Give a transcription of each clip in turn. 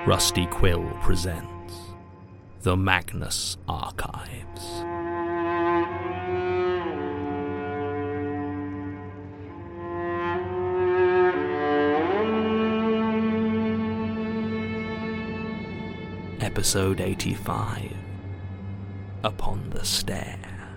Rusty Quill presents The Magnus Archives. Episode 85, Upon the Stair.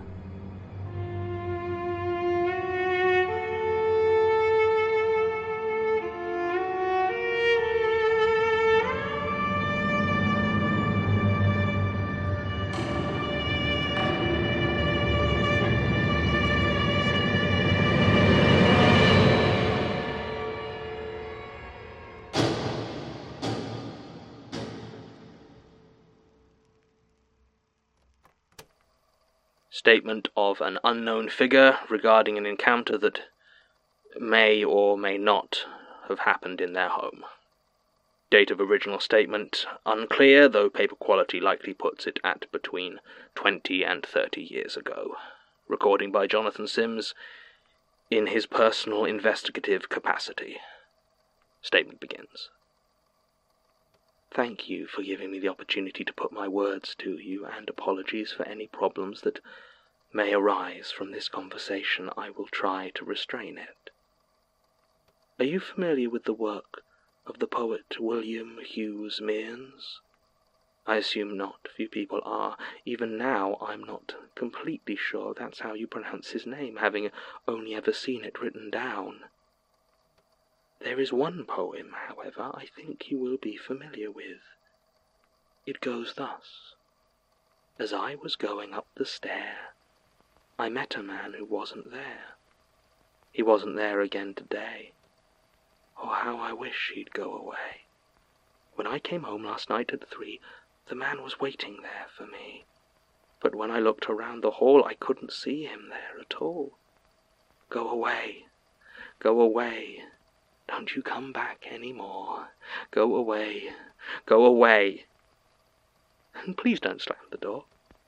Statement of an unknown figure regarding an encounter that may or may not have happened in their home. Date of original statement unclear, though paper quality likely puts it at between 20 and 30 years ago. Recording by Jonathan Sims in his personal investigative capacity. Statement begins. Thank you for giving me the opportunity to put my words to you, and apologies for any problems that may arise from this conversation. I will try to restrain it. Are you familiar with the work of the poet William Hughes Mearns? I assume not. Few people are. Even now I'm not completely sure that's how you pronounce his name, having only ever seen it written down. There is one poem, however, I think you will be familiar with. It goes thus. As I was going up the stair, I met a man who wasn't there. He wasn't there again today. Oh, how I wish he'd go away. When I came home last night at 3, the man was waiting there for me. But when I looked around the hall, I couldn't see him there at all. Go away. Go away. Don't you come back any more. Go away. Go away. And please don't slam the door.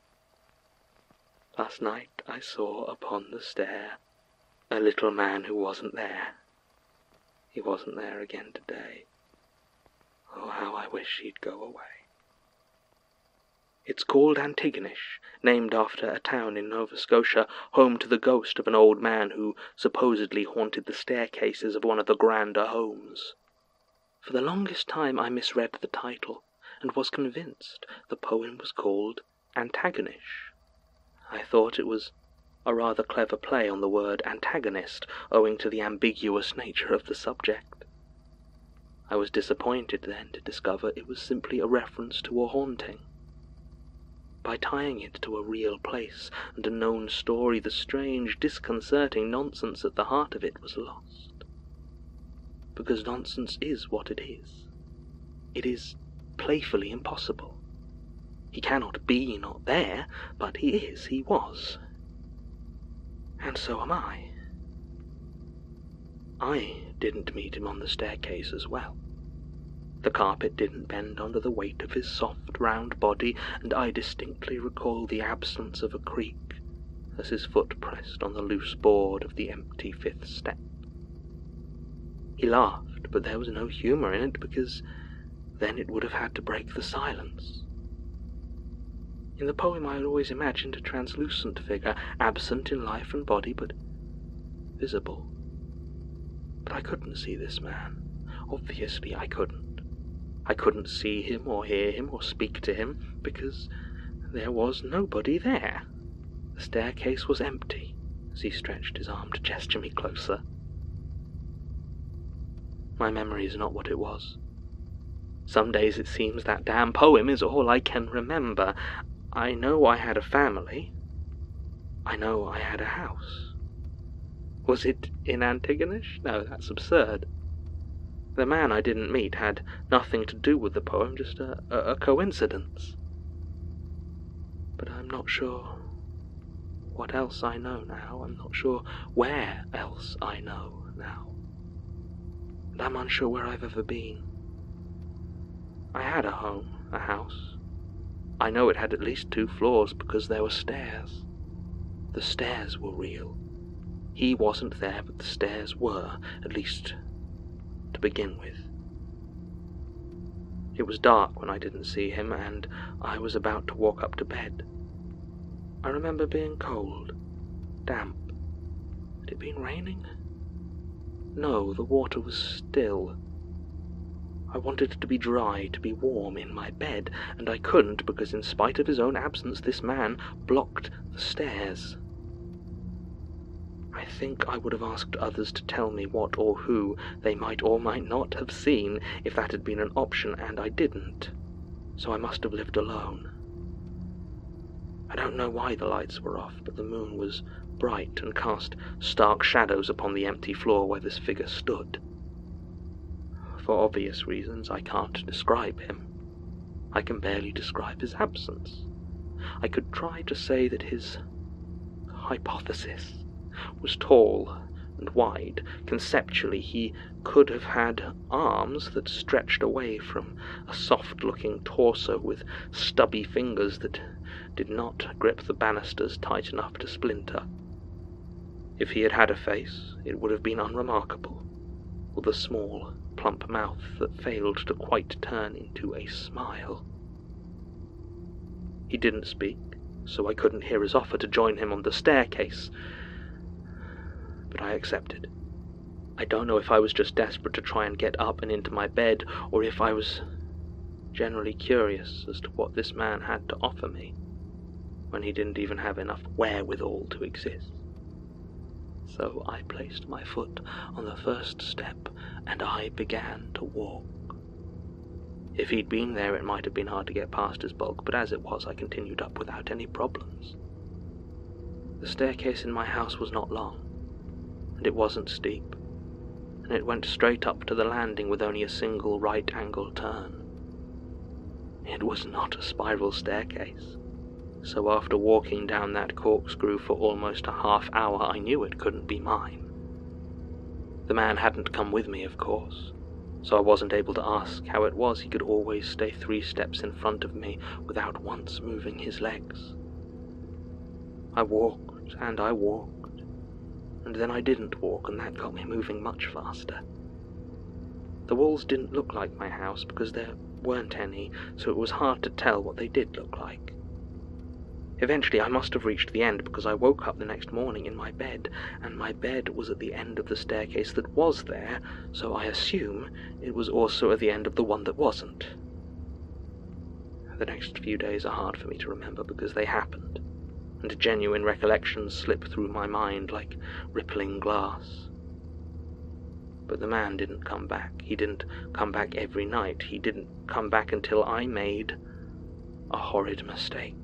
Last night I saw upon the stair a little man who wasn't there. He wasn't there again today. Oh, how I wish he'd go away. It's called Antigonish, named after a town in Nova Scotia, home to the ghost of an old man who supposedly haunted the staircases of one of the grander homes. For the longest time I misread the title, and was convinced the poem was called Antagonish. I thought it was a rather clever play on the word antagonist, owing to the ambiguous nature of the subject. I was disappointed then to discover it was simply a reference to a haunting. By tying it to a real place and a known story, the strange, disconcerting nonsense at the heart of it was lost. Because nonsense is what it is. It is playfully impossible. He cannot be not there, but he is, he was. And so am I. I didn't meet him on the staircase as well. The carpet didn't bend under the weight of his soft, round body, and I distinctly recall the absence of a creak as his foot pressed on the loose board of the empty 5th step. He laughed, but there was no humour in it, because then it would have had to break the silence. In the poem I had always imagined a translucent figure, absent in life and body, but visible. But I couldn't see this man. Obviously I couldn't. I couldn't see him or hear him or speak to him, because there was nobody there. The staircase was empty, as he stretched his arm to gesture me closer. My memory is not what it was. Some days it seems that damn poem is all I can remember. I know I had a family. I know I had a house. Was it in Antigonish? No, that's absurd. The man I didn't meet had nothing to do with the poem, just a coincidence. But I'm not sure what else I know now. I'm not sure where else I know now. And I'm unsure where I've ever been. I had a home, a house. I know it had at least 2 floors because there were stairs. The stairs were real. He wasn't there, but the stairs were, at least to begin with. It was dark when I didn't see him, and I was about to walk up to bed. I remember being cold, damp. Had it been raining? No, the water was still. I wanted it to be dry, to be warm in my bed, and I couldn't because in spite of his own absence this man blocked the stairs. I think I would have asked others to tell me what or who they might or might not have seen if that had been an option, and I didn't, so I must have lived alone. I don't know why the lights were off, but the moon was bright and cast stark shadows upon the empty floor where this figure stood. For obvious reasons, I can't describe him. I can barely describe his absence. I could try to say that his hypothesis was tall and wide. Conceptually, he could have had arms that stretched away from a soft-looking torso with stubby fingers that did not grip the banisters tight enough to splinter. If he had had a face, it would have been unremarkable, with a small, plump mouth that failed to quite turn into a smile. He didn't speak, so I couldn't hear his offer to join him on the staircase, but I accepted. I don't know if I was just desperate to try and get up and into my bed, or if I was generally curious as to what this man had to offer me, when he didn't even have enough wherewithal to exist. So I placed my foot on the first step, and I began to walk. If he'd been there, it might have been hard to get past his bulk, but as it was, I continued up without any problems. The staircase in my house was not long, and it wasn't steep, and it went straight up to the landing with only a single right-angle turn. It was not a spiral staircase, so after walking down that corkscrew for almost a half hour, I knew it couldn't be mine. The man hadn't come with me, of course, so I wasn't able to ask how it was he could always stay 3 steps in front of me without once moving his legs. I walked, and then I didn't walk, and that got me moving much faster. The walls didn't look like my house because there weren't any, so it was hard to tell what they did look like. Eventually I must have reached the end because I woke up the next morning in my bed, and my bed was at the end of the staircase that was there, so I assume it was also at the end of the one that wasn't. The next few days are hard for me to remember because they happened, and genuine recollections slip through my mind like rippling glass. But the man didn't come back. He didn't come back every night. He didn't come back until I made a horrid mistake.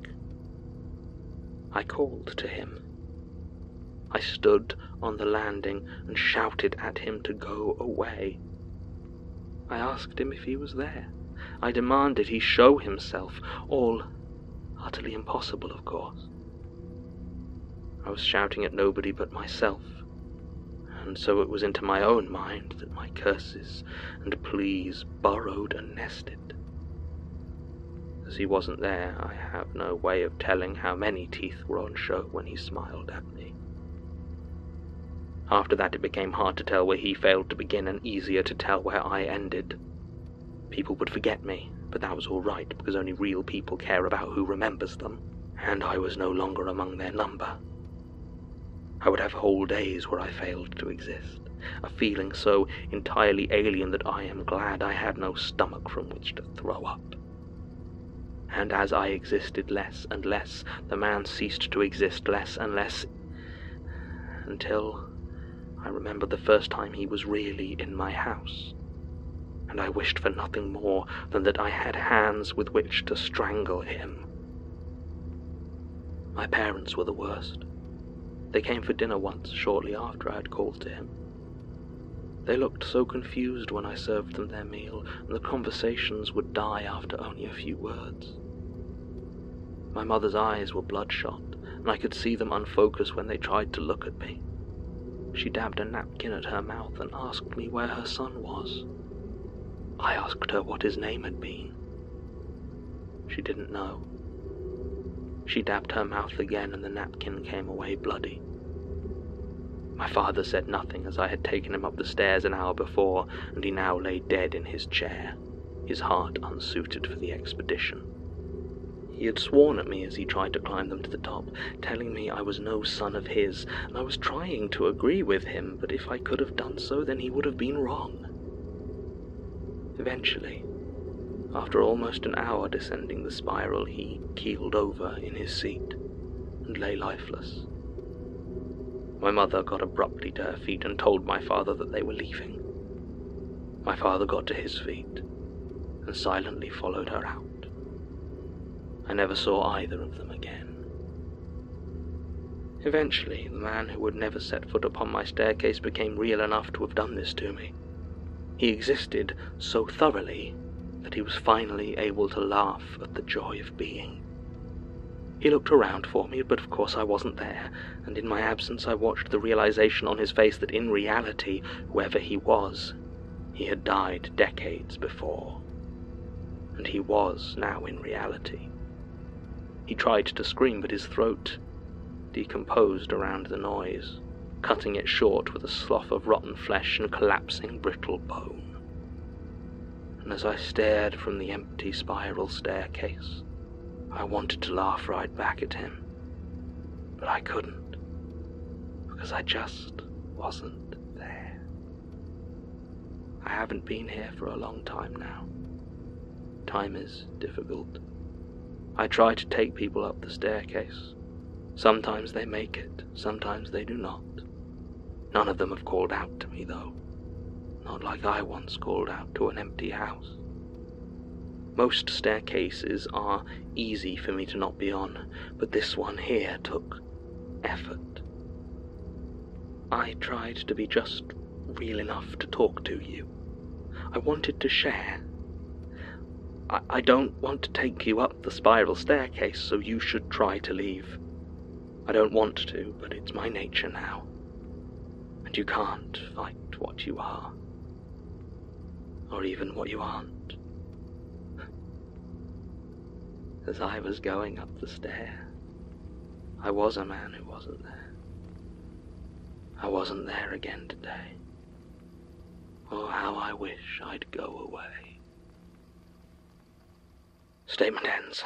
I called to him. I stood on the landing and shouted at him to go away. I asked him if he was there. I demanded he show himself, all utterly impossible, of course. I was shouting at nobody but myself, and so it was into my own mind that my curses and pleas burrowed and nested. As he wasn't there, I have no way of telling how many teeth were on show when he smiled at me. After that it became hard to tell where he failed to begin and easier to tell where I ended. People would forget me, but that was all right because only real people care about who remembers them, and I was no longer among their number. I would have whole days where I failed to exist, a feeling so entirely alien that I am glad I had no stomach from which to throw up. And as I existed less and less, the man ceased to exist less and less, until I remember the first time he was really in my house, and I wished for nothing more than that I had hands with which to strangle him. My parents were the worst. They came for dinner once, shortly after I had called to him. They looked so confused when I served them their meal, and the conversations would die after only a few words. My mother's eyes were bloodshot, and I could see them unfocus when they tried to look at me. She dabbed a napkin at her mouth and asked me where her son was. I asked her what his name had been. She didn't know. She dabbed her mouth again, and the napkin came away bloody. My father said nothing, as I had taken him up the stairs an hour before, and he now lay dead in his chair, his heart unsuited for the expedition. He had sworn at me as he tried to climb them to the top, telling me I was no son of his, and I was trying to agree with him, but if I could have done so, then he would have been wrong. Eventually, after almost an hour descending the spiral, he keeled over in his seat and lay lifeless. My mother got abruptly to her feet and told my father that they were leaving. My father got to his feet and silently followed her out. I never saw either of them again. Eventually, the man who had never set foot upon my staircase became real enough to have done this to me. He existed so thoroughly that he was finally able to laugh at the joy of being. He looked around for me, but of course I wasn't there, and in my absence I watched the realization on his face that in reality, whoever he was, he had died decades before. And he was now in reality. He tried to scream, but his throat decomposed around the noise, cutting it short with a slough of rotten flesh and collapsing brittle bone. And as I stared from the empty spiral staircase, I wanted to laugh right back at him, but I couldn't, because I just wasn't there. I haven't been here for a long time now. Time is difficult. I try to take people up the staircase. Sometimes they make it, sometimes they do not. None of them have called out to me, though. Not like I once called out to an empty house. Most staircases are easy for me to not be on, but this one here took effort. I tried to be just real enough to talk to you. I wanted to share. I don't want to take you up the spiral staircase, so you should try to leave. I don't want to, but it's my nature now. And you can't fight what you are. Or even what you aren't. As I was going up the stair, I was a man who wasn't there. I wasn't there again today. Oh, how I wish I'd go away. Statement ends.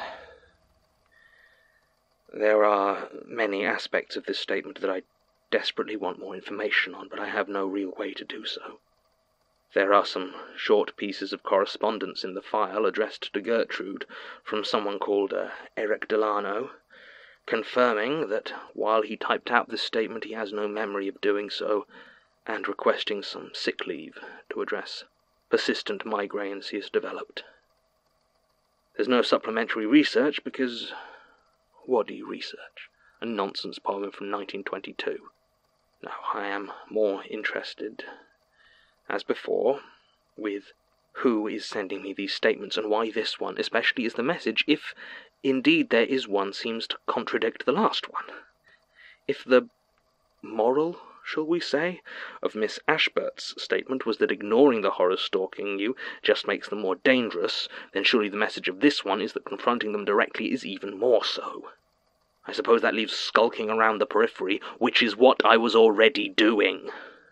There are many aspects of this statement that I desperately want more information on, but I have no real way to do so. There are some short pieces of correspondence in the file addressed to Gertrude from someone called Eric Delano, confirming that while he typed out this statement he has no memory of doing so, and requesting some sick leave to address persistent migraines he has developed. There's no supplementary research because what do you research? A nonsense poem from 1922. No, I am more interested, as before, with who is sending me these statements and why this one, especially as the message, if indeed there is one, seems to contradict the last one. If the moral, shall we say, of Miss Ashburt's statement was that ignoring the horrors stalking you just makes them more dangerous, then surely the message of this one is that confronting them directly is even more so. I suppose that leaves skulking around the periphery, which is what I was already doing.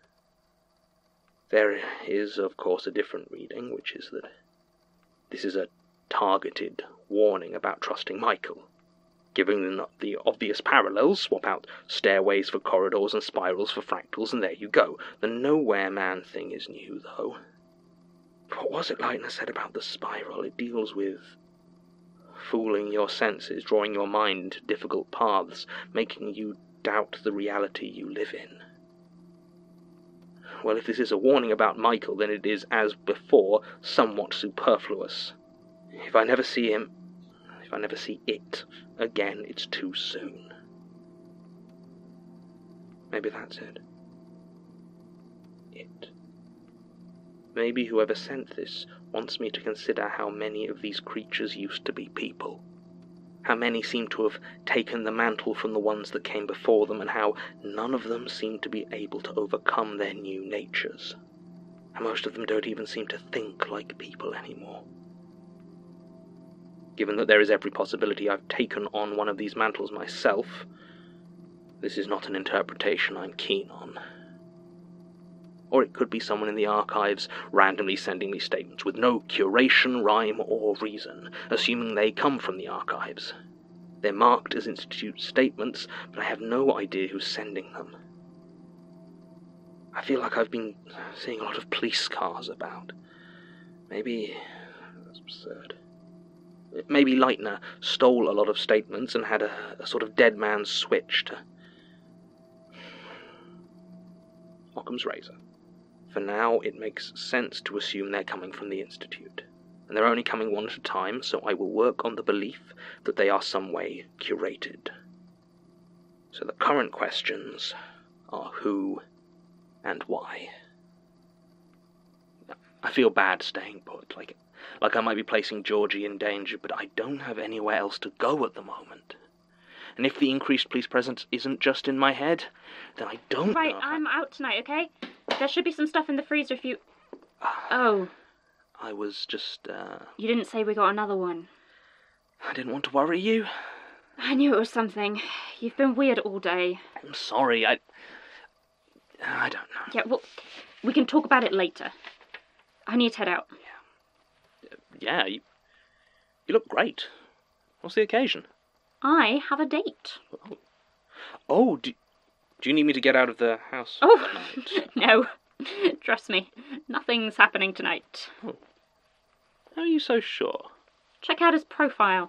There is, of course, a different reading, which is that this is a targeted warning about trusting Michael. Giving them the obvious parallels, swap out stairways for corridors and spirals for fractals, and there you go. The nowhere man thing is new, though. What was it Leitner said about the spiral? It deals with fooling your senses, drawing your mind into difficult paths, making you doubt the reality you live in. Well, if this is a warning about Michael, then it is, as before, somewhat superfluous. If I never see him, if I never see it again, it's too soon. Maybe that's it. It. Maybe whoever sent this wants me to consider how many of these creatures used to be people. How many seem to have taken the mantle from the ones that came before them, and how none of them seem to be able to overcome their new natures. And most of them don't even seem to think like people anymore. Given that there is every possibility I've taken on one of these mantles myself, this is not an interpretation I'm keen on. Or it could be someone in the archives randomly sending me statements with no curation, rhyme, or reason, assuming they come from the archives. They're marked as Institute statements, but I have no idea who's sending them. I feel like I've been seeing a lot of police cars about. Maybe... that's absurd. Maybe Leitner stole a lot of statements and had a sort of dead man's switch to... Occam's razor. For now, it makes sense to assume they're coming from the Institute, and they're only coming one at a time, so I will work on the belief that they are some way curated. So the current questions are who and why. I feel bad staying put, like I might be placing Georgie in danger, but I don't have anywhere else to go at the moment. And if the increased police presence isn't just in my head, then I don't Right, know. I'm out tonight, okay? There should be some stuff in the freezer if you... Oh. I was just, You didn't say we got another one. I didn't want to worry you. I knew it was something. You've been weird all day. I'm sorry, I don't know. Yeah, well, we can talk about it later. I need to head out. Yeah, you look great. What's the occasion? I have a date. Oh, do you need me to get out of the house Oh, tonight? no. Trust me, nothing's happening tonight. Oh. How are you so sure? Check out his profile.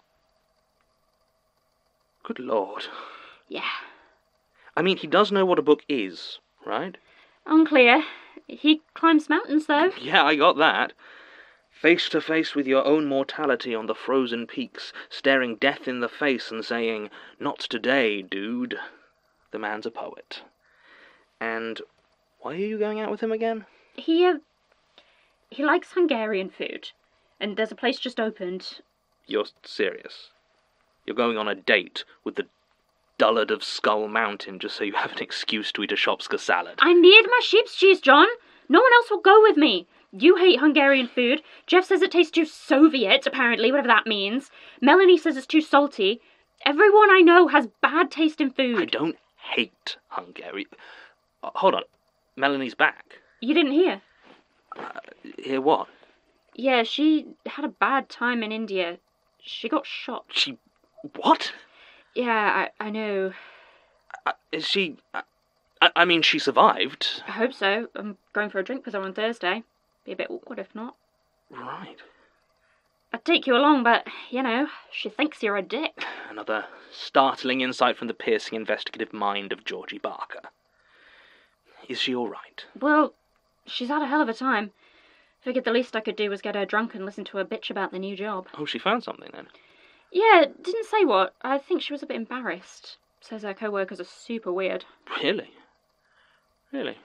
Good Lord. Yeah. I mean, he does know what a book is, right? Unclear. He climbs mountains, though. Yeah, I got that. Face to face with your own mortality on the frozen peaks, staring death in the face and saying, "Not today, dude." The man's a poet. And why are you going out with him again? He likes Hungarian food. And there's a place just opened. You're serious? You're going on a date with the dullard of Skull Mountain just so you have an excuse to eat a Shopska salad? I need my sheep's cheese, John. No one else will go with me. You hate Hungarian food. Jeff says it tastes too Soviet, apparently, whatever that means. Melanie says it's too salty. Everyone I know has bad taste in food. I don't hate Hungary. Hold on. Melanie's back. You didn't hear? Hear what? Yeah, she had a bad time in India. She got shot. She... what? Yeah, I know. Is she... I mean, she survived. I hope so. I'm going for a drink with her on Thursday. Be a bit awkward if not. Right. I'd take you along, but, you know, she thinks you're a dick. Another startling insight from the piercing investigative mind of Georgie Barker. Is she all right? Well, she's had a hell of a time. Figured the least I could do was get her drunk and listen to her bitch about the new job. Oh, she found something then? Yeah, didn't say what. I think she was a bit embarrassed. Says her co-workers are super weird. Really? Really?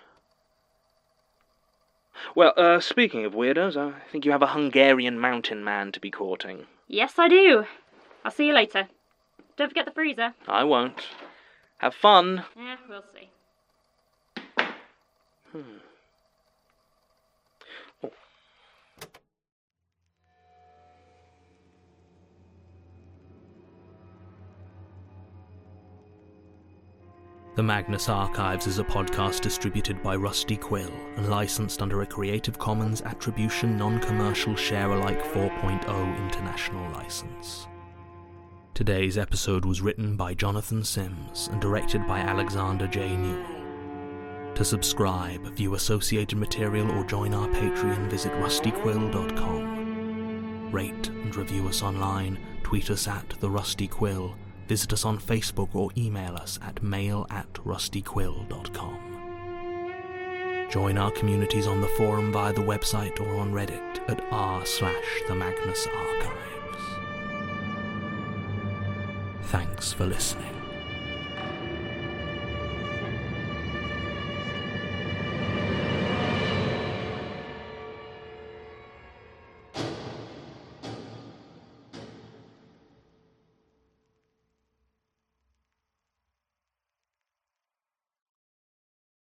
Well, speaking of weirdos, I think you have a Hungarian mountain man to be courting. Yes, I do. I'll see you later. Don't forget the freezer. I won't. Have fun. Yeah, we'll see. Oh. The Magnus Archives is a podcast distributed by Rusty Quill and licensed under a Creative Commons Attribution Non-Commercial Share-alike 4.0 international license. Today's episode was written by Jonathan Sims and directed by Alexander J. Newell. To subscribe, view associated material or join our Patreon, visit rustyquill.com. Rate and review us online, tweet us at The Rusty Quill, visit us on Facebook or email us at mail@rustyquill.com. Join our communities on the forum via the website or on Reddit at r/the Magnus Archives. Thanks for listening.